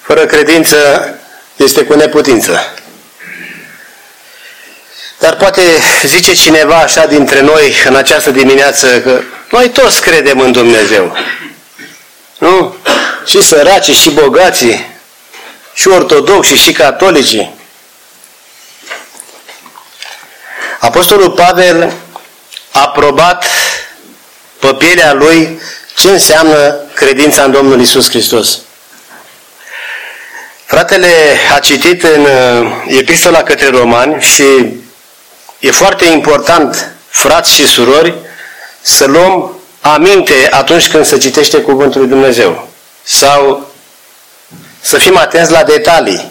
Fără credință este cu neputință. Dar poate zice cineva așa dintre noi în această dimineață că noi toți credem în Dumnezeu. Nu? Și săracii, și bogații, și ortodoxi, și catolicii. Apostolul Pavel a probat pe pielea lui ce înseamnă credința în Domnul Iisus Hristos. Fratele a citit în Epistola către Romani și e foarte important, frați și surori, să luăm aminte atunci când se citește Cuvântul lui Dumnezeu. Sau să fim atenți la detalii.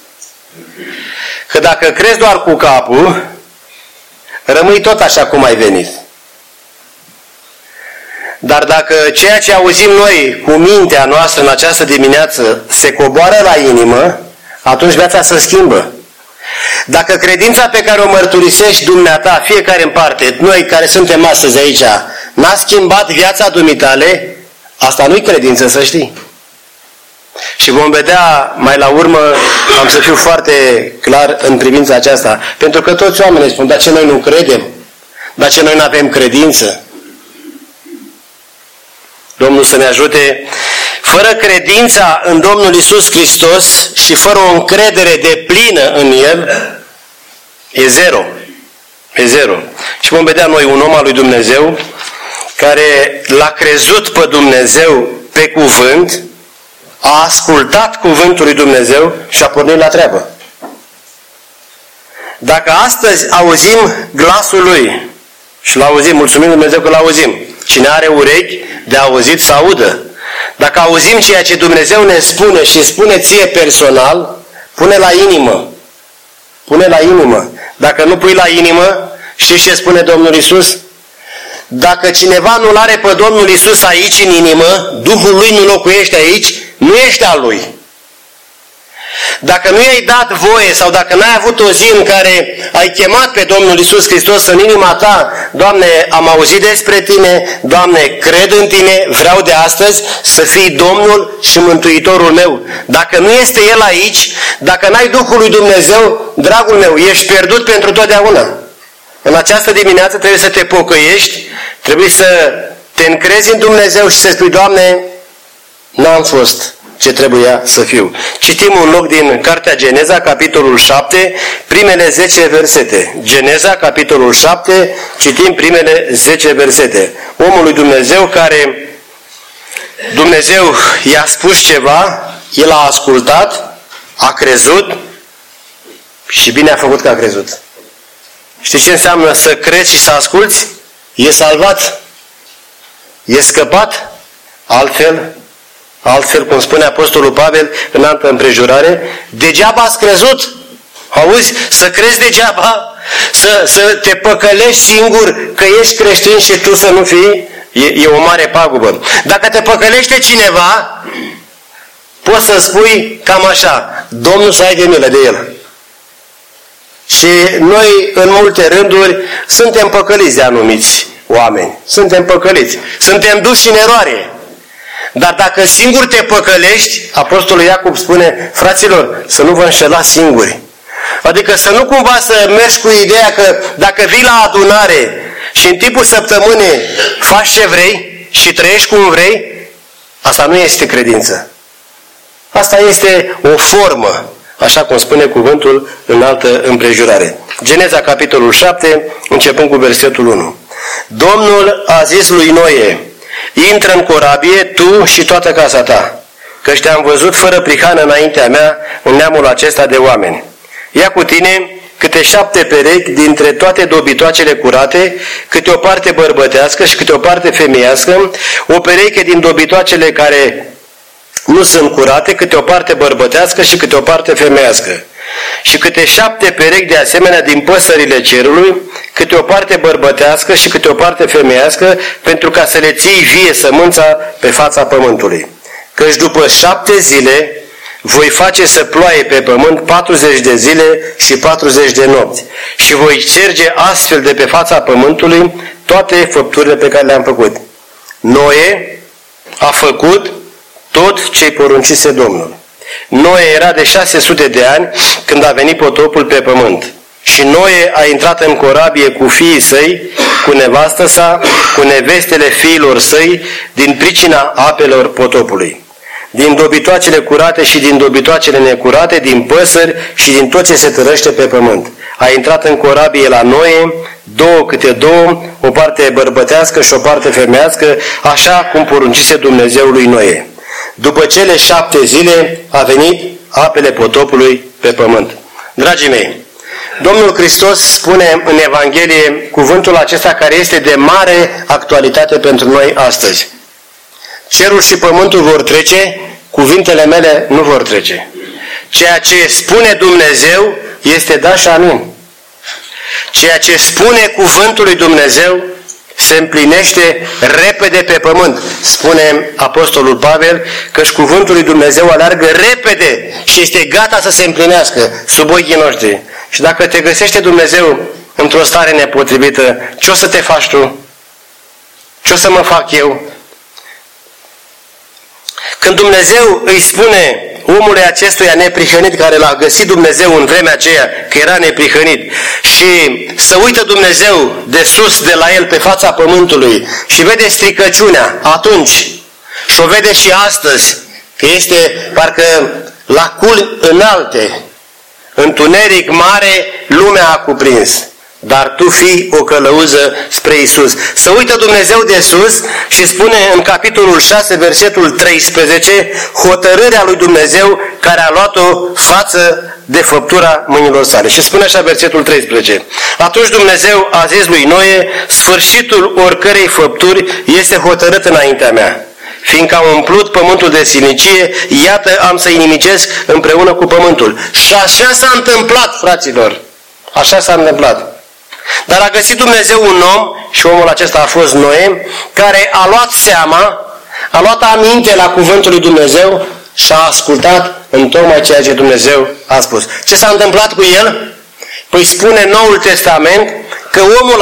Că dacă crezi doar cu capul, rămâi tot așa cum ai venit. Dar dacă ceea ce auzim noi cu mintea noastră în această dimineață se coboară la inimă, atunci viața se schimbă. Dacă credința pe care o mărturisești dumneata, fiecare în parte, noi care suntem astăzi aici, n-a schimbat viața dumitale, asta nu-i credință, să știi. Și vom vedea mai la urmă, am să fiu foarte clar în privința aceasta, pentru că toți oamenii spun, dar ce noi nu credem? Dar ce noi nu avem credință? Domnul să ne ajute. Fără credința în Domnul Iisus Hristos și fără o încredere deplină în El, e zero. E zero. Și vom vedea noi un om al lui Dumnezeu care l-a crezut pe Dumnezeu pe cuvânt, a ascultat cuvântul lui Dumnezeu și a pornit la treabă. Dacă astăzi auzim glasul Lui și l-auzim, mulțumim Dumnezeu că l-auzim. Cine are urechi de auzit să audă. Dacă auzim ceea ce Dumnezeu ne spune și spune ție personal, pune la inimă. Pune la inimă. Dacă nu pui la inimă, știi ce spune Domnul Iisus? Dacă cineva nu-L are pe Domnul Iisus aici în inimă, Duhul Lui nu locuiește aici, nu ești al Lui. Dacă nu i-ai dat voie sau dacă n-ai avut o zi în care ai chemat pe Domnul Iisus Hristos în inima ta, Doamne, am auzit despre Tine, Doamne, cred în Tine, vreau de astăzi să fii Domnul și Mântuitorul meu. Dacă nu este El aici, dacă n-ai Duhul lui Dumnezeu, dragul meu, ești pierdut pentru totdeauna. În această dimineață trebuie să te pocăiești, trebuie să te încrezi în Dumnezeu și să spui, Doamne, n-am fost ce trebuia să fiu. Citim un loc din Cartea Geneza, capitolul 7, primele 10 versete. Geneza, capitolul 7, citim primele 10 versete. Omul lui Dumnezeu care Dumnezeu i-a spus ceva, el a ascultat, a crezut și bine a făcut că a crezut. Știi ce înseamnă să crezi și să asculți? E salvat. E scăpat. Altfel, cum spune Apostolul Pavel în altă împrejurare, degeaba ați crezut. Auzi? Să crezi degeaba, să te păcălești singur că ești creștin și tu să nu fii, e o mare pagubă. Dacă te păcălește cineva, poți să spui cam așa, Domnul să ai de milă de el. Și noi, în multe rânduri, suntem păcăliți de anumiți oameni. Suntem păcăliți. Suntem duși în eroare. Dar dacă singur te păcălești, Apostolul Iacob spune, fraților, să nu vă înșelați singuri. Adică să nu cumva să mergi cu ideea că dacă vii la adunare și în timpul săptămânii faci ce vrei și trăiești cum vrei, asta nu este credință. Asta este o formă, așa cum spune cuvântul în altă împrejurare. Geneza, capitolul 7, începând cu versetul 1. Domnul a zis lui Noe, intră în corabie tu și toată casa ta, căci te-am văzut fără prihană înaintea mea în neamul acesta de oameni. Ia cu tine câte 7 perechi dintre toate dobitoacele curate, câte o parte bărbătească și câte o parte femeiască, o pereche din dobitoacele care nu sunt curate, câte o parte bărbătească și câte o parte femeiască. Și câte 7 perechi de asemenea din păsările cerului, câte o parte bărbătească și câte o parte femeiască, pentru ca să le ții vie sămânța pe fața pământului. Căci după 7 zile voi face să ploaie pe pământ 40 de zile și 40 de nopți. Și voi șterge astfel de pe fața pământului toate făpturile pe care le-am făcut. Noe a făcut tot ce-i poruncise Domnul. Noe era de 600 de ani când a venit potopul pe pământ. Și Noe a intrat în corabie cu fiii săi, cu nevastă sa, cu nevestele fiilor săi, din pricina apelor potopului. Din dobitoacele curate și din dobitoacele necurate, din păsări și din tot ce se târăște pe pământ. A intrat în corabie la Noe, 2 câte 2, o parte bărbătească și o parte femeiască, așa cum poruncise Dumnezeul lui Noe. După cele 7 zile a venit apele potopului pe pământ. Dragii mei, Domnul Hristos spune în Evanghelie cuvântul acesta care este de mare actualitate pentru noi astăzi. Cerul și pământul vor trece, cuvintele mele nu vor trece. Ceea ce spune Dumnezeu este da și amin. Ceea ce spune cuvântul lui Dumnezeu se împlinește repede pe pământ. Spune Apostolul Pavel că-și cuvântul lui Dumnezeu aleargă repede și este gata să se împlinească sub ochii noștri. Și dacă te găsește Dumnezeu într-o stare nepotrivită, ce o să te faci tu? Ce o să mă fac eu? Când Dumnezeu îi spune omului acestuia neprihănit, care l-a găsit Dumnezeu în vremea aceea, că era neprihănit, și să uită Dumnezeu de sus de la el pe fața pământului și vede stricăciunea atunci și o vede și astăzi, că este parcă la culmi înalte, întuneric mare, lumea a cuprins. Dar tu fii o călăuză spre Iisus. Să uită Dumnezeu de sus și spune în capitolul 6, versetul 13, hotărârea lui Dumnezeu care a luat-o față de făptura mâinilor sale. Și spune așa versetul 13. Atunci Dumnezeu a zis lui Noe, sfârșitul oricărei făpturi este hotărât înaintea mea. Fiindcă am umplut pământul de silnicie, iată am să inimicesc împreună cu pământul. Și așa s-a întâmplat, fraților. Așa s-a întâmplat. Dar a găsit Dumnezeu un om, și omul acesta a fost Noe, care a luat seama, a luat aminte la cuvântul lui Dumnezeu și a ascultat în tocmai ceea ce Dumnezeu a spus. Ce s-a întâmplat cu el? Păi spune Noul Testament că omul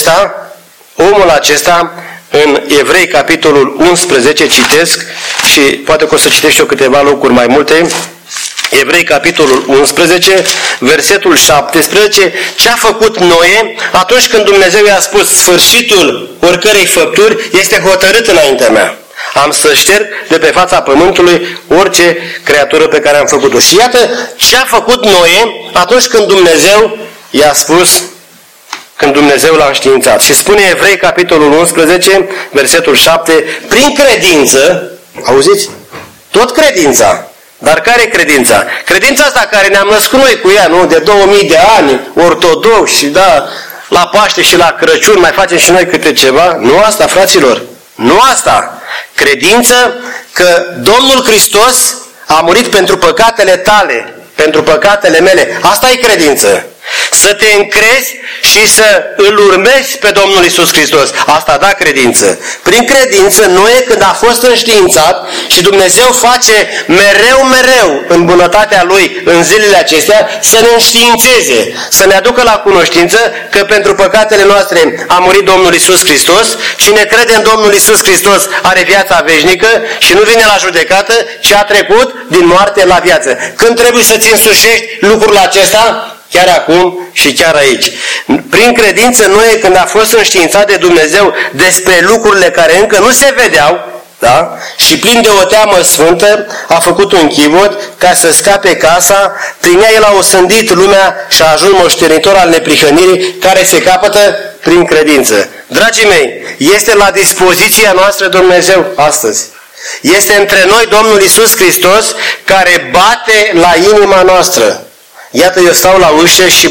acesta, în Evrei, capitolul 11, citesc, și poate că o să citesc și eu câteva locuri mai multe, Evrei, capitolul 11, versetul 17, ce a făcut Noe atunci când Dumnezeu i-a spus sfârșitul oricărei făpturi este hotărât înaintea mea. Am să șterg de pe fața pământului orice creatură pe care am făcut-o. Și iată ce a făcut Noe atunci când Dumnezeu i-a spus, când Dumnezeu l-a înștiințat. Și spune Evrei, capitolul 11, versetul 7, prin credință, auziți? Tot credința. Dar care e credința? Credința asta care ne-am născut noi cu ea, nu? De 2000 de ani, ortodoxi, și da, la Paște și la Crăciun mai facem și noi câte ceva. Nu asta, fraților. Nu asta. Credință că Domnul Hristos a murit pentru păcatele tale, pentru păcatele mele. Asta e credință. Să te încrezi și să îl urmezi pe Domnul Iisus Hristos. Asta da credință. Prin credință, Noe, când a fost înștiințat și Dumnezeu face mereu în bunătatea Lui în zilele acestea, să ne înștiințeze, să ne aducă la cunoștință că pentru păcatele noastre a murit Domnul Iisus Hristos. Cine crede în Domnul Iisus Hristos are viața veșnică și nu vine la judecată, ci a trecut din moarte la viață. Când trebuie să-ți însușești lucrul acesta? Chiar acum și chiar aici. Prin credință, Noe, când a fost înștiințat de Dumnezeu despre lucrurile care încă nu se vedeau, da? Și plin de o teamă sfântă, a făcut un chivot ca să scape casa, prin ea el a osândit lumea și a ajuns moștenitor al neprihănirii care se capătă prin credință. Dragii mei, este la dispoziția noastră Dumnezeu astăzi. Este între noi Domnul Iisus Hristos care bate la inima noastră. Iată, eu stau la ușă și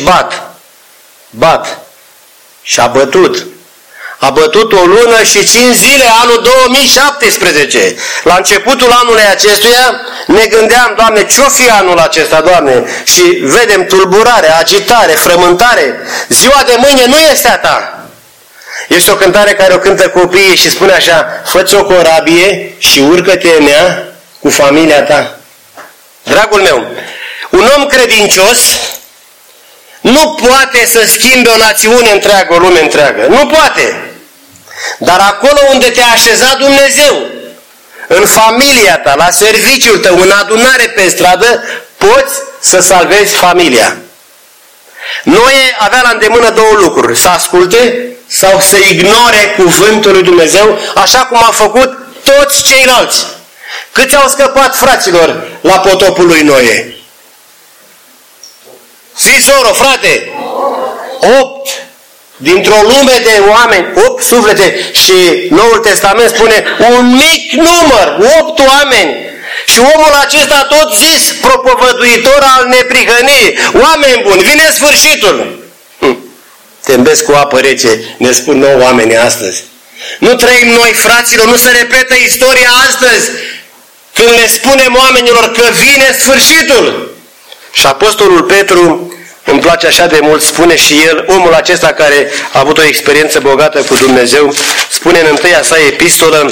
bat. Și a bătut. A bătut o lună și 5 zile, anul 2017. La începutul anului acestuia ne gândeam, Doamne, ce-o fi anul acesta, Doamne? Și vedem tulburare, agitare, frământare. Ziua de mâine nu este a ta. Este o cântare care o cântă copiii și spune așa, fă-ți o corabie și urcă-te în ea cu familia ta. Dragul meu, un om credincios nu poate să schimbe o națiune întreagă, o lume întreagă. Nu poate. Dar acolo unde te-a așezat Dumnezeu, în familia ta, la serviciul tău, în adunare pe stradă, poți să salvezi familia. Noe avea la îndemână două lucruri, să asculte sau să ignore cuvântul lui Dumnezeu, așa cum au făcut toți ceilalți. Câți au scăpat, fraților, la potopul lui Noe? Zi, soro, frate! 8. Dintr-o lume de oameni, 8 suflete, și Noul Testament spune un mic număr, 8 oameni. Și omul acesta tot zis, propovăduitor al neprihănirii, oameni buni, vine sfârșitul. Te îmbezi cu apă rece, ne spun nouă oamenii astăzi. Nu trăim noi, fraților, nu se repetă istoria astăzi, când le spunem oamenilor că vine sfârșitul. Și Apostolul Petru, îmi place așa de mult, spune și el, omul acesta care a avut o experiență bogată cu Dumnezeu, spune în întâia sa epistolă,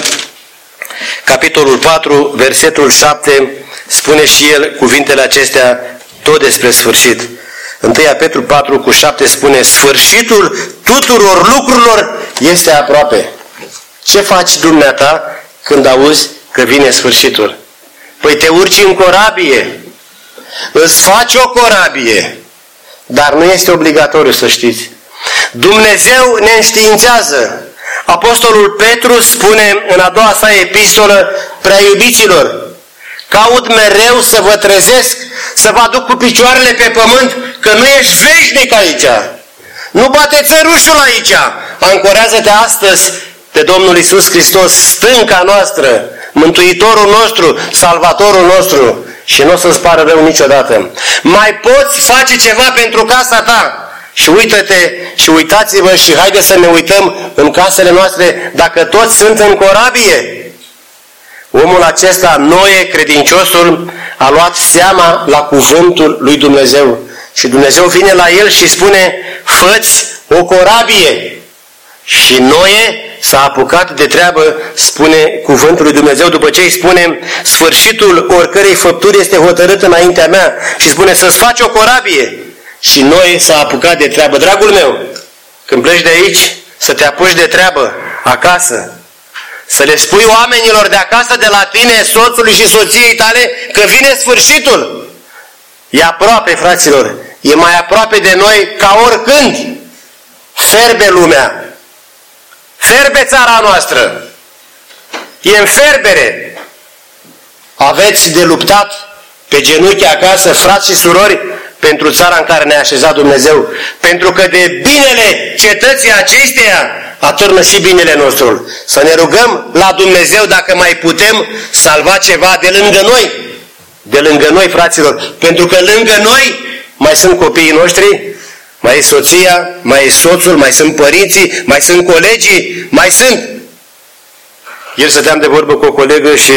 capitolul 4, versetul 7, spune și el cuvintele acestea tot despre sfârșit. 1 Petru 4 cu 7 spune, sfârșitul tuturor lucrurilor este aproape. Ce faci dumneata când auzi că vine sfârșitul? Păi te urci în corabie, îți faci o corabie, dar nu este obligatoriu, să știți. Dumnezeu ne înștiințează. Apostolul Petru spune în a doua sa epistolă, prea iubiților, caut mereu să vă trezesc, să vă aduc cu picioarele pe pământ, că nu ești veșnic aici. Nu bate țărușul aici. Ancorează-te astăzi pe Domnul Iisus Hristos, stânca noastră, Mântuitorul nostru, Salvatorul nostru, și nu o să-ți pară rău niciodată. Mai poți face ceva pentru casa ta. Și uită-te și uitați-vă și haide să ne uităm în casele noastre dacă toți sunt în corabie. Omul acesta, Noe, credinciosul, a luat seama la cuvântul lui Dumnezeu. Și Dumnezeu vine la el și spune, fă-ți o corabie. Și Noe s-a apucat de treabă, spune cuvântul lui Dumnezeu, după ce îi spune, sfârșitul oricărei făpturi este hotărât înaintea mea. Și spune, să-ți faci o corabie. Și Noe s-a apucat de treabă. Dragul meu, când pleci de aici, să te apuci de treabă acasă. Să le spui oamenilor de acasă, de la tine, soțului și soției tale, că vine sfârșitul. E aproape, fraților. E mai aproape de noi ca oricând. Ferbe lumea. Ferbe țara noastră. E în ferbere. Aveți de luptat pe genunchi acasă, frați și surori, pentru țara în care ne-a așezat Dumnezeu. Pentru că de binele cetății acesteia atârnă și binele nostru. Să ne rugăm la Dumnezeu dacă mai putem salva ceva de lângă noi. De lângă noi, fraților. Pentru că lângă noi mai sunt copiii noștri, mai e soția, mai e soțul, mai sunt părinții, mai sunt colegii, mai sunt. Ieri stăteam de vorbă cu o colegă și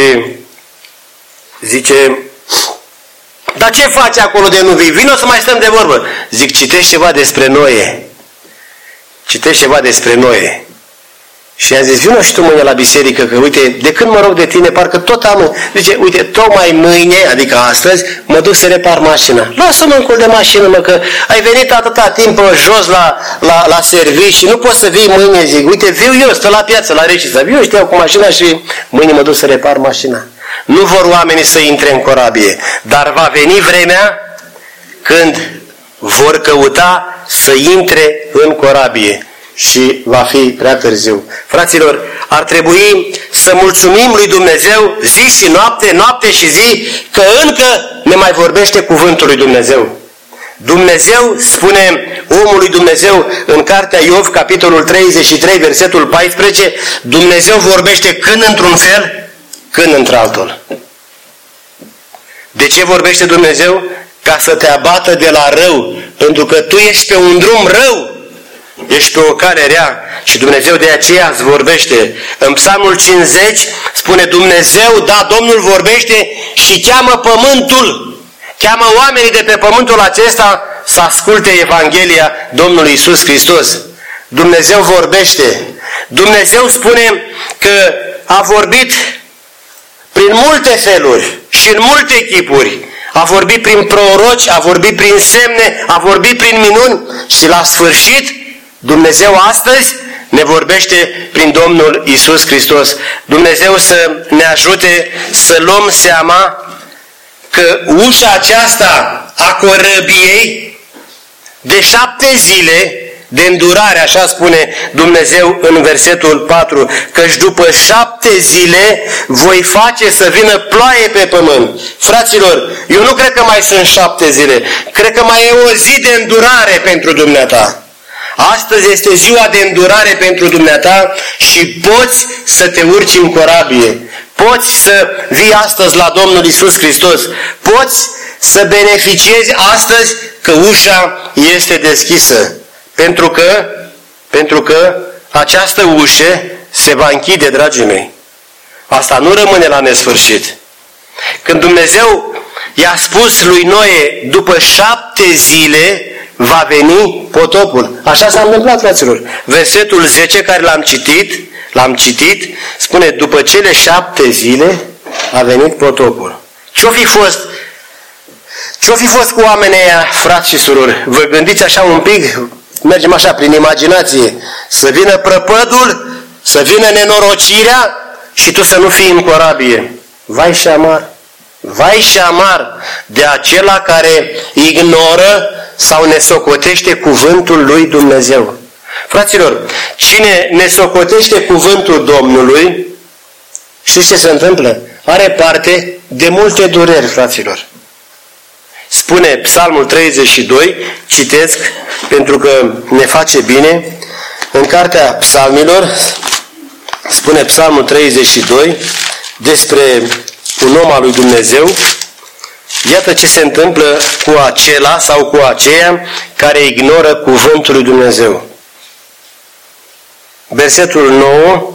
zice, dar ce faci acolo de nu vii? Vino să mai stăm de vorbă. Zic, citești ceva despre Noe. Citești ceva despre Noe. Și i-am zis, vino și tu mâine la biserică, că uite, de când mă rog de tine, parcă tot am... Zice, uite, tocmai mâine, adică astăzi, mă duc să repar mașina. Lasă-mă în col de mașină, mă, că ai venit atâta timp jos la servici și nu poți să vii mâine. Zic, uite, viu eu, stă la piață, la Reșița. Viu, știu cu mașina și mâine mă duc să repar mașina. Nu vor oamenii să intre în corabie, dar va veni vremea când vor căuta să intre în corabie și va fi prea târziu. Fraților, ar trebui să mulțumim lui Dumnezeu zi și noapte, noapte și zi, că încă ne mai vorbește cuvântul lui Dumnezeu. Dumnezeu, spune omul lui Dumnezeu în cartea Iov, capitolul 33, versetul 14, Dumnezeu vorbește când într-un fel, când într-altul. De ce vorbește Dumnezeu? Ca să te abată de la rău. Pentru că tu ești pe un drum rău. Ești pe o cale rea. Și Dumnezeu de aceea îți vorbește. În Psalmul 50 spune Dumnezeu, da, Domnul vorbește și cheamă pământul. Cheamă oamenii de pe pământul acesta să asculte Evanghelia Domnului Iisus Hristos. Dumnezeu vorbește. Dumnezeu spune că a vorbit prin multe feluri și în multe chipuri. A vorbit prin proroci, a vorbit prin semne, a vorbit prin minuni și la sfârșit Dumnezeu astăzi ne vorbește prin Domnul Iisus Hristos. Dumnezeu să ne ajute să luăm seama că ușa aceasta a corăbiei de 7 zile de îndurare, așa spune Dumnezeu în versetul 4, căci după 7 zile voi face să vină ploaie pe pământ. Fraților, eu nu cred că mai sunt 7 zile, cred că mai e o zi de îndurare pentru dumneata. Astăzi este ziua de îndurare pentru dumneata și poți să te urci în corabie. Poți să vii astăzi la Domnul Iisus Hristos. Poți să beneficiezi astăzi că ușa este deschisă. Pentru că această ușă se va închide, dragii mei. Asta nu rămâne la nesfârșit. Când Dumnezeu i-a spus lui Noe, după 7 zile va veni potopul. Așa s-a întâmplat, fraților. Versetul 10 care l-am citit, spune, după cele 7 zile a venit potopul. Ce-o fi fost cu oamenii ăia, frați și surori? Vă gândiți așa un pic, mergem așa prin imaginație, să vină prăpădul, să vină nenorocirea și tu să nu fii în corabie. Vai și amar! Vai și amar de acela care ignoră sau nesocotește cuvântul lui Dumnezeu. Fraților, cine nesocotește cuvântul Domnului, știți ce se întâmplă? Are parte de multe dureri, fraților. Spune Psalmul 32, citesc pentru că ne face bine, în cartea Psalmilor, spune Psalmul 32 despre un om al lui Dumnezeu. Iată ce se întâmplă cu acela sau cu aceea care ignoră cuvântul lui Dumnezeu. Versetul 9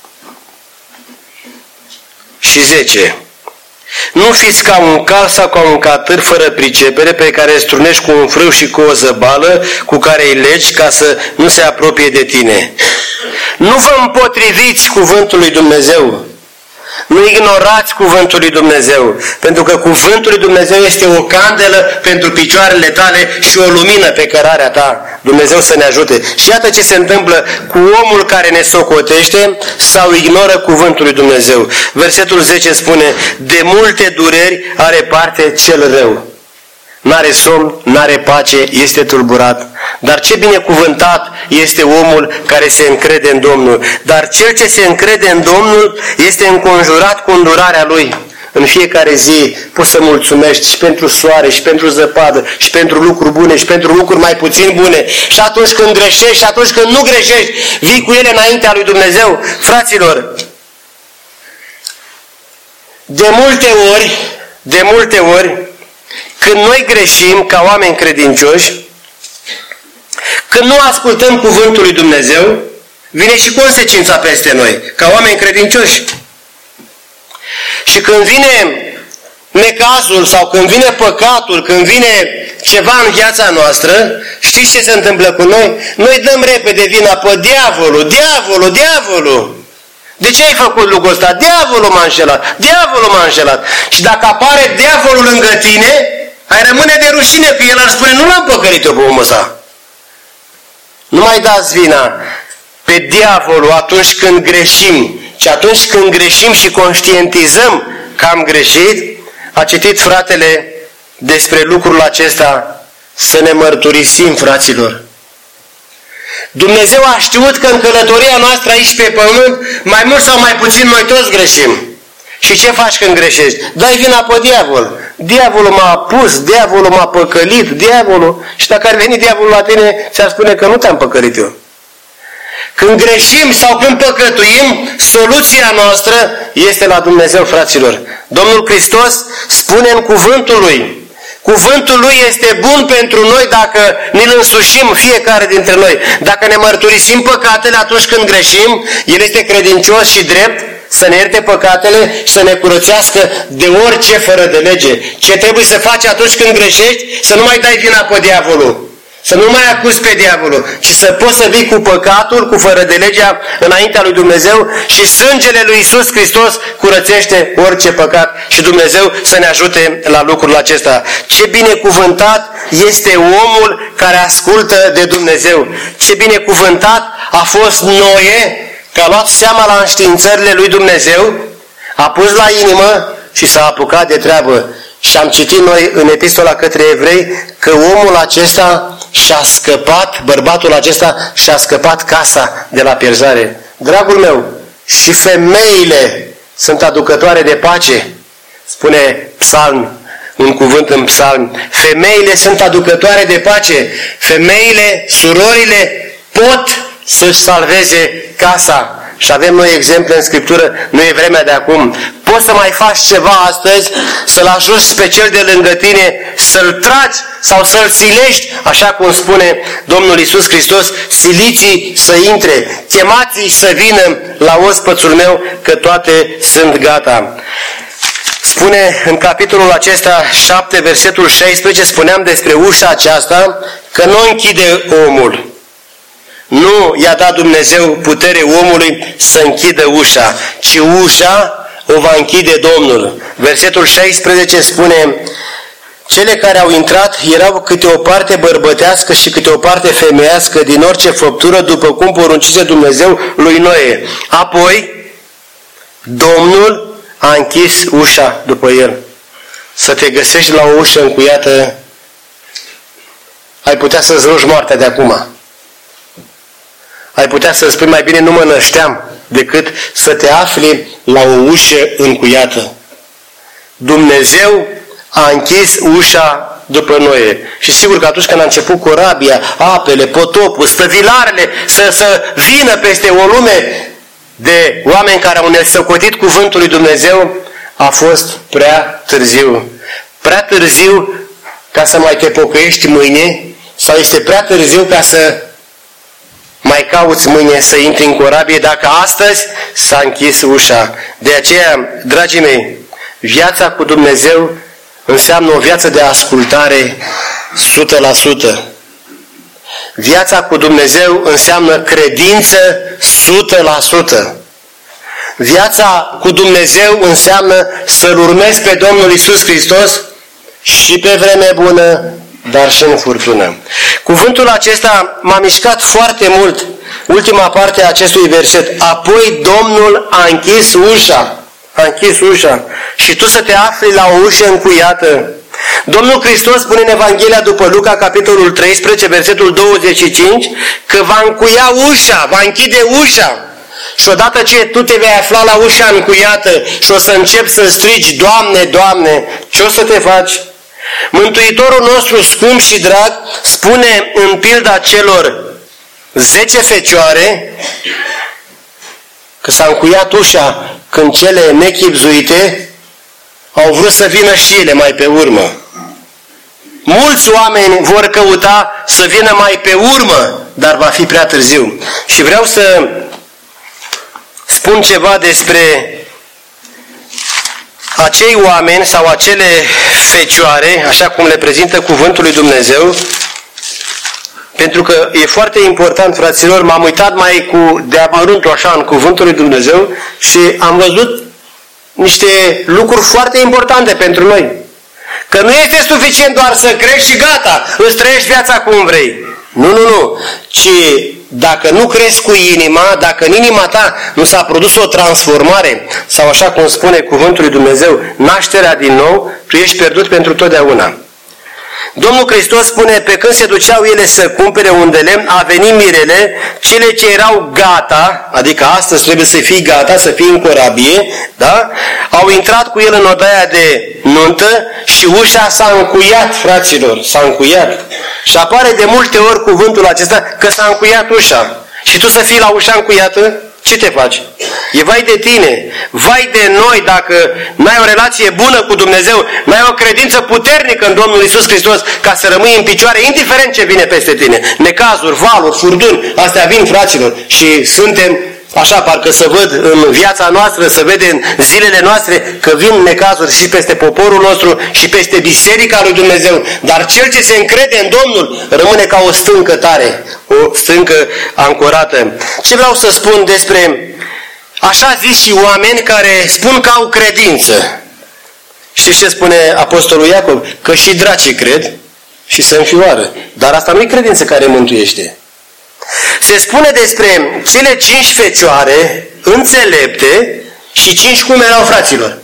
și 10. Nu fiți ca un cal sau ca un catâr fără pricepere pe care îl strunești cu un frâu și cu o zăbală cu care îi legi ca să nu se apropie de tine. Nu vă împotriviți cuvântul lui Dumnezeu. Nu ignorați cuvântul lui Dumnezeu, pentru că cuvântul lui Dumnezeu este o candelă pentru picioarele tale și o lumină pe cărarea ta. Dumnezeu să ne ajute. Și iată ce se întâmplă cu omul care ne socotește sau ignoră cuvântul lui Dumnezeu. Versetul 10 spune, de multe dureri are parte cel rău. N-are somn, n-are pace, este tulburat. Dar ce binecuvântat este omul care se încrede în Domnul. Dar cel ce se încrede în Domnul este înconjurat cu îndurarea Lui. În fiecare zi poți să mulțumești și pentru soare, și pentru zăpadă, și pentru lucruri bune, și pentru lucruri mai puțin bune. Și atunci când greșești, și atunci când nu greșești, vii cu ele înaintea lui Dumnezeu. Fraților, de multe ori, când noi greșim ca oameni credincioși, când nu ascultăm cuvântul lui Dumnezeu, vine și consecința peste noi, ca oameni credincioși. Și când vine necazul sau când vine păcatul, când vine ceva în viața noastră, știți ce se întâmplă cu noi? Noi dăm repede vina pe diavolul. De ce ai făcut lucrul ăsta? Diavolul m-a înșelat. Și dacă apare diavolul lângă tine, ai rămâne de rușine că el ar spune, nu l-am păcălit eu pe omul ăsta. Nu mai dați vina pe diavolul atunci când greșim. Și atunci când greșim și conștientizăm că am greșit, a citit fratele despre lucrul acesta, să ne mărturisim, fraților. Dumnezeu a știut că în călătoria noastră aici pe pământ, mai mult sau mai puțin, noi toți greșim. Și ce faci când greșești? Dai vina pe diavol. Diavolul m-a pus, diavolul m-a păcălit, diavolul. Și dacă ar veni diavolul la tine, ți-ar spune că nu te-am păcălit eu. Când greșim sau când păcătuim, soluția noastră este la Dumnezeu, fraților. Domnul Hristos spune în cuvântul Lui. Cuvântul Lui este bun pentru noi dacă ne-l însușim fiecare dintre noi. Dacă ne mărturisim păcatele atunci când greșim, El este credincios și drept să ne ierte păcatele și să ne curățească de orice fără de lege. Ce trebuie să faci atunci când greșești? Să nu mai dai vina pe diavolul. Să nu mai acuzi pe diavolul, ci să poți să vii cu păcatul, cu fără de legea înaintea lui Dumnezeu și sângele lui Iisus Hristos curățește orice păcat și Dumnezeu să ne ajute la lucrul acesta. Ce binecuvântat este omul care ascultă de Dumnezeu. Ce binecuvântat a fost Noe, că a luat seama la înștiințările lui Dumnezeu, a pus la inimă și s-a apucat de treabă. Și am citit noi în epistola către evrei că omul acesta și-a scăpat, bărbatul acesta și-a scăpat casa de la pierzare. Dragul meu, și femeile sunt aducătoare de pace, spune Psalm, un cuvânt în Psalm. Femeile sunt aducătoare de pace. Femeile, surorile pot să-și salveze casa. Și avem noi exemple în Scriptură, nu e vremea de acum. Poți să mai faci ceva astăzi, să-l ajuți pe cel de lângă tine, să-l tragi sau să-l silești, așa cum spune Domnul Iisus Hristos, siliți-i să intre, chemați-i să vină la ospățul meu, că toate sunt gata. Spune în capitolul acesta 7, versetul 16, spuneam despre ușa aceasta, că nu închide omul. Nu i-a dat Dumnezeu putere omului să închidă ușa, ci ușa o va închide Domnul. Versetul 16 spune, cele care au intrat erau câte o parte bărbătească și câte o parte femeiască din orice făptură, după cum poruncise Dumnezeu lui Noe. Apoi, Domnul a închis ușa după el. Să te găsești la o ușă încuiată, ai putea să-ți rogi moartea de acum. Ai putea să spui mai bine nu mă nășteam, decât să te afli la o ușă încuiată. Dumnezeu a închis ușa după Noe. Și sigur că atunci când a început corabia, apele, potopul, stăvilarele să vină peste o lume de oameni care au nesăcotit cuvântul lui Dumnezeu, a fost prea târziu. Prea târziu ca să mai te pocăiești mâine, sau este prea târziu ca să mai cauți mâine să intri în corabie dacă astăzi s-a închis ușa. De aceea, dragii mei, viața cu Dumnezeu înseamnă o viață de ascultare 100%. Viața cu Dumnezeu înseamnă credință 100%. Viața cu Dumnezeu înseamnă să-L urmezi pe Domnul Iisus Hristos și pe vreme bună, dar și în furtună. Cuvântul acesta m-a mișcat foarte mult, ultima parte a acestui verset. Apoi Domnul a închis ușa. A închis ușa. Și tu să te afli la o ușă încuiată. Domnul Hristos spune în Evanghelia după Luca, capitolul 13, versetul 25, că va încuia ușa, va închide ușa. Și odată ce tu te vei afla la ușa încuiată și o să începi să strigi, Doamne, Doamne, ce o să te faci? Mântuitorul nostru scump și drag spune în pilda celor 10 fecioare că s-a încuiat ușa când cele nechibzuite au vrut să vină și ele mai pe urmă. Mulți oameni vor căuta să vină mai pe urmă, dar va fi prea târziu. Și vreau să spun ceva despre acei oameni sau acele fecioare, așa cum le prezintă cuvântul lui Dumnezeu, pentru că e foarte important, fraților, m-am uitat mai de amăruntul așa în cuvântul lui Dumnezeu și am văzut niște lucruri foarte importante pentru noi. Că nu este suficient doar să crești și gata, îți trăiești viața cum vrei. Nu, ci dacă nu crezi cu inima, dacă în inima ta nu s-a produs o transformare, sau așa cum spune cuvântul lui Dumnezeu, nașterea din nou, tu ești pierdut pentru totdeauna. Domnul Hristos spune, pe când se duceau ele să cumpere un de lemn, a venit mirele, cele ce erau gata, adică astăzi trebuie să fii gata, să fii în corabie, da? Au intrat cu el în odaia de nuntă și ușa s-a încuiat, fraților, s-a încuiat. Și apare de multe ori cuvântul acesta că s-a încuiat ușa. Și tu să fii la ușa încuiată, ce te faci? E vai de tine, vai de noi dacă n-ai o relație bună cu Dumnezeu, n-ai o credință puternică în Domnul Iisus Hristos ca să rămâi în picioare, indiferent ce vine peste tine. Necazuri, valuri, furduni, astea vin, fraților, și suntem așa, parcă să văd în viața noastră, să vede în zilele noastre că vin necazuri și peste poporul nostru și peste biserica lui Dumnezeu. Dar cel ce se încrede în Domnul rămâne ca o stâncă tare, o stâncă ancorată. Ce vreau să spun despre așa zis și oameni care spun că au credință? Știți ce spune Apostolul Iacov? Că și dracii cred și se înfioară. Dar asta nu e credință care mântuiește. Se spune despre cele 5 fecioare înțelepte și 5 cum erau, fraților.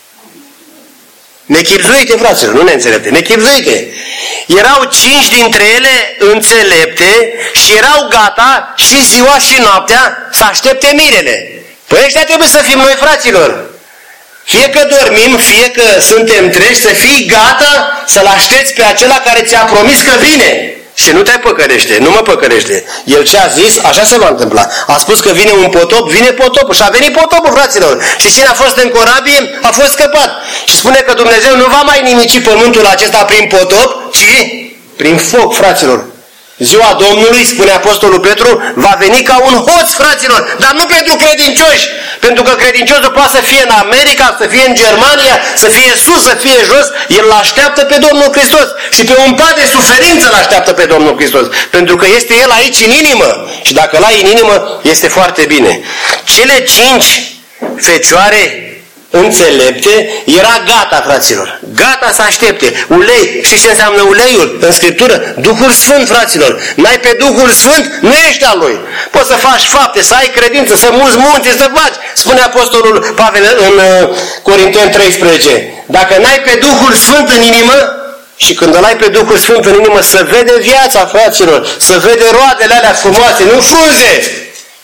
Nechibzuite, fraților, nu neînțelepte, nechibzuite. Erau 5 dintre ele înțelepte și erau gata și ziua și noaptea să aștepte mirele. Păi ăștia trebuie să fim noi, fraților. Fie că dormim, fie că suntem treji, să fii gata să-l aștepți pe acela care ți-a promis că vine. Și nu te păcălește, nu mă păcălește. El ce a zis, așa se va întâmpla. A spus că vine un potop, vine potopul. Și a venit potopul, fraților. Și cine a fost în corabie, a fost scăpat. Și spune că Dumnezeu nu va mai nimici pământul acesta prin potop, ci prin foc, fraților. Ziua Domnului, spune Apostolul Petru, va veni ca un hoț, fraților, dar nu pentru credincioși, pentru că credinciosul poate să fie în America, să fie în Germania, să fie sus, să fie jos, el îl așteaptă pe Domnul Hristos și pe un pat de suferință îl așteaptă pe Domnul Hristos, pentru că este el aici în inimă și dacă l-ai în inimă, este foarte bine. Cele 5 fecioare înțelepte, era gata, fraților, gata să aștepte. Ulei, știți ce înseamnă uleiul în Scriptură? Duhul Sfânt, fraților. N-ai pe Duhul Sfânt, nu ești al lui. Poți să faci fapte, să ai credință, să muți munte, să faci. Spune Apostolul Pavel în Corinteni 13. Dacă n-ai pe Duhul Sfânt în inimă, și când îl ai pe Duhul Sfânt în inimă, să vede viața, fraților, să vede roadele alea frumoase, nu frunze.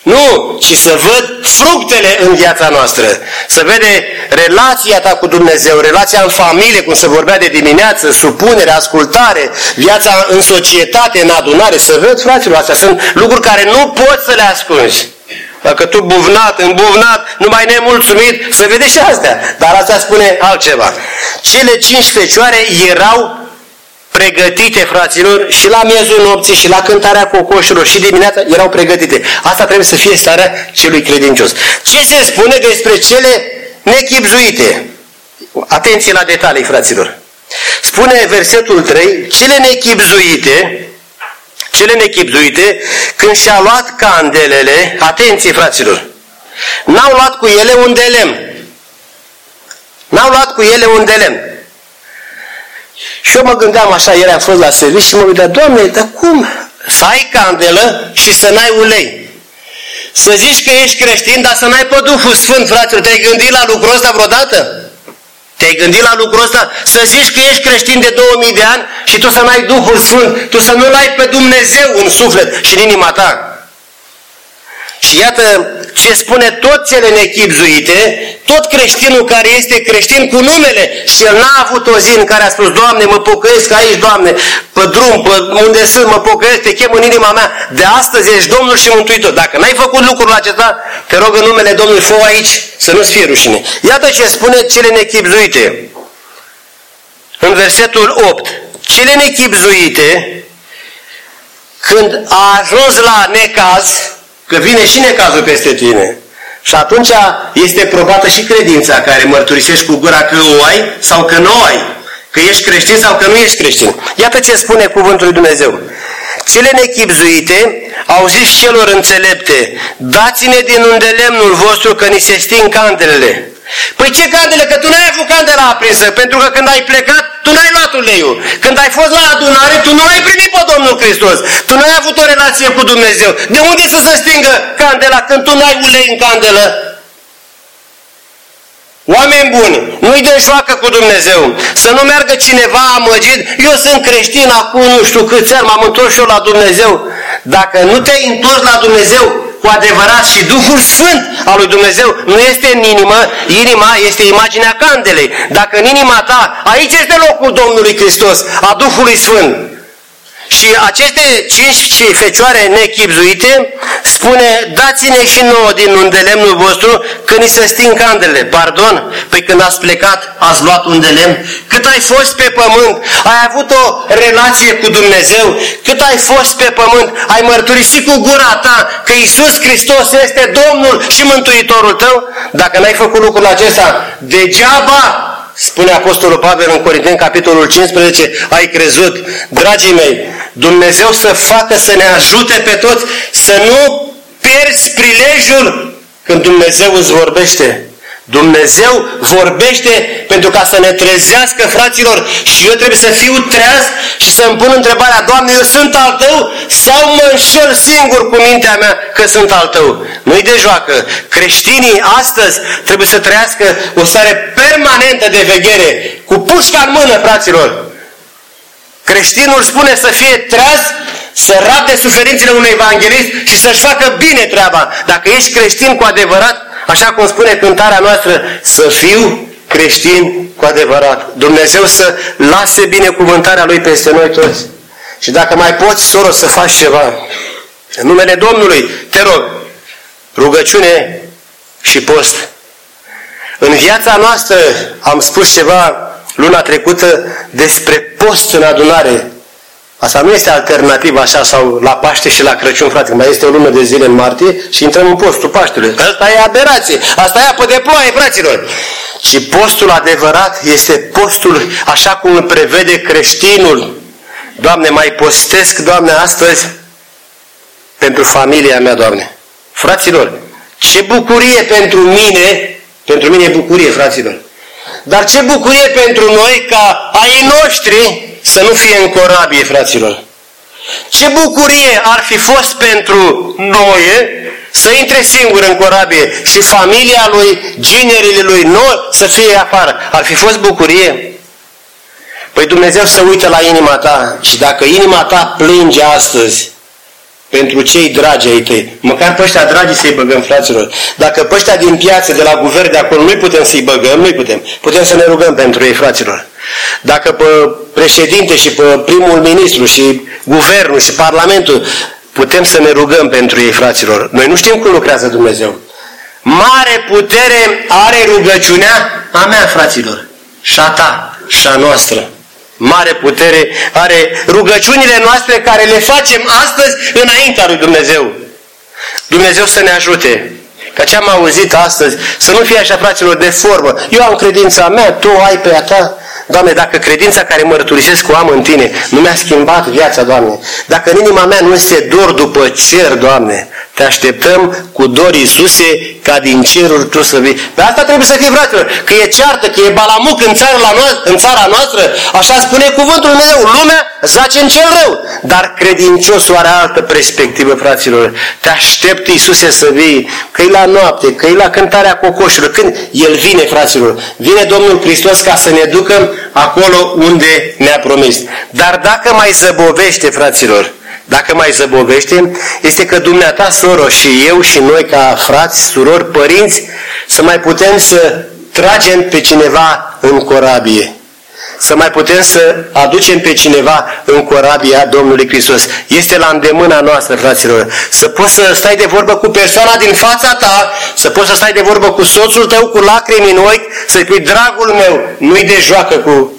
Nu, ci să văd fructele în viața noastră. Să vede relația ta cu Dumnezeu, relația în familie, cum se vorbea de dimineață, supunere, ascultare, viața în societate, în adunare. Să văd, fraților, astea sunt lucruri care nu poți să le ascunzi. Dacă tu îmbuvnat, numai nemulțumit, să vede și astea. Dar asta spune altceva. Cele 5 fecioare erau pregătite, fraților, și la miezul nopții, și la cântarea cocoșilor, și dimineața erau pregătite. Asta trebuie să fie starea celui credincios. Ce se spune despre cele nechibzuite? Atenție la detalii, fraților. Spune versetul 3, cele nechibzuite, când și-a luat candelele, atenție, fraților, n-au luat cu ele un de lemn. N-au luat cu ele un de lemn. Și eu mă gândeam așa, ieri am fost la serviciu și mă gândeam, Doamne, dar cum să ai candelă și să n-ai ulei? Să zici că ești creștin, dar să n-ai pe Duhul Sfânt, fraților. Te-ai gândit la lucrul ăsta vreodată? Te-ai gândit la lucrul ăsta? Să zici că ești creștin de 2000 de ani și tu să n-ai Duhul Sfânt, tu să nu-L ai pe Dumnezeu în suflet și în inima ta. Și iată ce spune tot cele nechibzuite, tot creștinul care este creștin cu numele și el n-a avut o zi în care a spus, Doamne, mă pocăiesc aici, Doamne, pe drum, pe unde sunt, mă pocăiesc, te chem în inima mea, de astăzi ești Domnul și Mântuitor. Dacă n-ai făcut lucrul acesta, te rog în numele Domnului, fă aici, să nu-ți fie rușine. Iată ce spune cele nechibzuite. În versetul 8, cele nechibzuite, când a ajuns la necaz, că vine și necazul peste tine. Și atunci este probată și credința care mărturisești cu gura că o ai sau că nu o ai. Că ești creștin sau că nu ești creștin. Iată ce spune cuvântul lui Dumnezeu. Cele nechibzuite au zis celor înțelepte, dați-ne din unde lemnul vostru că ni se sting candelele. Păi ce candele? Că tu n-ai avut candela aprinsă, pentru că când ai plecat, tu n-ai luat uleiul. Când ai fost la adunare, tu nu l-ai primit pe Domnul Hristos. Tu n-ai avut o relație cu Dumnezeu. De unde să se stingă candela când tu n-ai ulei în candelă? Oameni buni, nu-i dă joacă cu Dumnezeu. Să nu meargă cineva amăgit, eu sunt creștin acum nu știu câți ani, m-am întors și eu la Dumnezeu. Dacă nu te-ai întors la Dumnezeu cu adevărat și Duhul Sfânt al lui Dumnezeu nu este în inimă, inima este imaginea candelei. Dacă în inima ta, aici este locul Domnului Hristos, a Duhului Sfânt. Și aceste 5 fecioare nechibzuite spune, dați-ne și nouă din unde lemnul vostru când ni se sting candelele. Pardon? Păi când ați plecat, ați luat un de lemn? Cât ai fost pe pământ, ai avut o relație cu Dumnezeu, cât ai fost pe pământ, ai mărturisit cu gura ta că Iisus Hristos este Domnul și Mântuitorul tău? Dacă n-ai făcut lucrul acesta, degeaba, spune Apostolul Pavel în Corinteni, capitolul 15, ai crezut. Dragii mei, Dumnezeu să facă să ne ajute pe toți să nu pierzi prilejul când Dumnezeu îți vorbește. Dumnezeu vorbește pentru ca să ne trezească, fraților, și eu trebuie să fiu treaz și să-mi pun întrebarea: Doamne, eu sunt al Tău sau mă înșel singur cu mintea mea că sunt al Tău? Nu-i de joacă. Creștinii astăzi trebuie să trăiască o stare permanentă de veghere, cu pușca în mână, fraților. Creștinul spune să fie treaz, să rabde suferințele unui evanghelist și să-și facă bine treaba. Dacă ești creștin cu adevărat, așa cum spune cântarea noastră, să fiu creștin cu adevărat. Dumnezeu să lase binecuvântarea Lui peste noi toți. Și dacă mai poți, soră, să faci ceva, în numele Domnului, te rog, rugăciune și post. În viața noastră am spus ceva luna trecută despre post în adunare. Asta nu este alternativ așa sau la Paște și la Crăciun, frate. Mai este o lună de zile în martie și intrăm în postul Paștelui. Asta e aberație. Asta e apă de ploaie, fraților. Și postul adevărat este postul așa cum îl prevede creștinul. Doamne, mai postesc, Doamne, astăzi pentru familia mea, Doamne. Fraților, ce bucurie pentru mine e bucurie, fraților. Dar ce bucurie pentru noi ca ai noștri să nu fie în corabie, fraților. Ce bucurie ar fi fost pentru Noe să intre singur în corabie și familia lui, ginerile lui Noe să fie afară. Ar fi fost bucurie? Păi Dumnezeu se uită la inima ta și dacă inima ta plânge astăzi pentru cei dragi ai tăi, măcar pe ăștia dragi să-i băgăm, fraților. Dacă pe ăștia din piață, de la guvern, de acolo, nu putem să-i băgăm, nu putem. Putem să ne rugăm pentru ei, fraților. Dacă pe președinte și pe primul ministru și guvernul și parlamentul, putem să ne rugăm pentru ei, fraților. Noi nu știm cum lucrează Dumnezeu. Mare putere are rugăciunea a mea, fraților, și a ta și a noastră. Mare putere are rugăciunile noastre care le facem astăzi înaintea lui Dumnezeu. Dumnezeu să ne ajute. Ca ce am auzit astăzi, să nu fie așa, fraților, de formă. Eu am credința mea, tu ai pe a ta. Doamne, dacă credința care mărturisesc o am în Tine nu mi-a schimbat viața, Doamne, dacă în inima mea nu este dor după cer, Doamne, te așteptăm cu dor, Iisuse, ca din ceruri Tu să vii. Pe asta trebuie să fie, fraților, că e ceartă, că e balamuc în țara noastră, așa spune cuvântul Dumnezeu. Lumea zace în cel rău, dar credinciosul are altă perspectivă, fraților. Te aștept, Iisuse, să vii, că-i la noapte, că-i la cântarea cocoșilor. Când El vine, fraților, vine Domnul Hristos ca să ne ducă acolo unde ne-a promis. Dar dacă mai zăbovește, fraților, dacă mai zăbovește, este că dumneata, soră, și eu și noi ca frați, surori, părinți, să mai putem să tragem pe cineva în corabie. Să mai putem să aducem pe cineva în corabia Domnului Hristos. Este la îndemâna noastră, fraților. Să poți să stai de vorbă cu persoana din fața ta, să poți să stai de vorbă cu soțul tău cu lacrimi în ochi, să-i spui: dragul meu, nu-i de joacă cu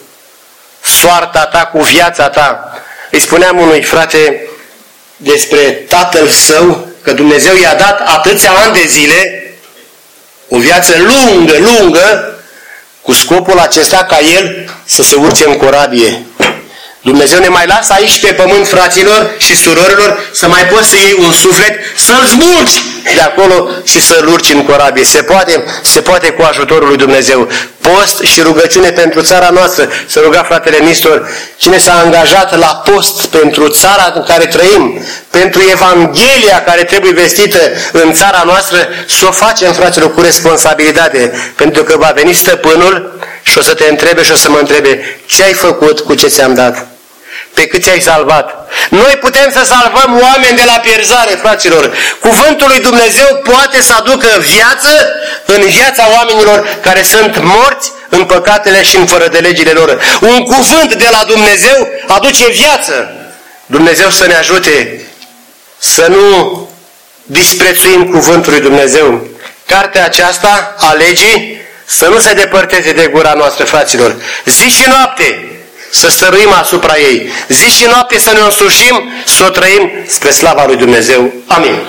soarta ta, cu viața ta. Îi spuneam unui frate despre tatăl său, că Dumnezeu i-a dat atâția ani de zile, o viață lungă, cu scopul acesta ca el să se urce în corabie. Dumnezeu ne mai lasă aici pe pământ, fraților și surorilor, să mai poți să iei un suflet, să-l smulgi de acolo și să-l urci în corabie. Se poate cu ajutorul lui Dumnezeu. Post și rugăciune pentru țara noastră. Să ruga fratele Nistor, cine s-a angajat la post pentru țara în care trăim, pentru Evanghelia care trebuie vestită în țara noastră, să o facem, fraților, cu responsabilitate. Pentru că va veni stăpânul și o să te întrebe și o să mă întrebe: ce ai făcut cu ce ți-am dat? Pe cât ți-ai salvat? Noi putem să salvăm oameni de la pierzare, fraților. Cuvântul lui Dumnezeu poate să aducă viață în viața oamenilor care sunt morți în păcatele și în fără de legile lor. Un cuvânt de la Dumnezeu aduce viață. Dumnezeu să ne ajute să nu disprețuim cuvântul lui Dumnezeu. Cartea aceasta a legii să nu se depărteze de gura noastră, fraților. Zi și noapte să stăruim asupra ei. Zi și noapte să ne însușim, să o trăim spre slava lui Dumnezeu. Amin.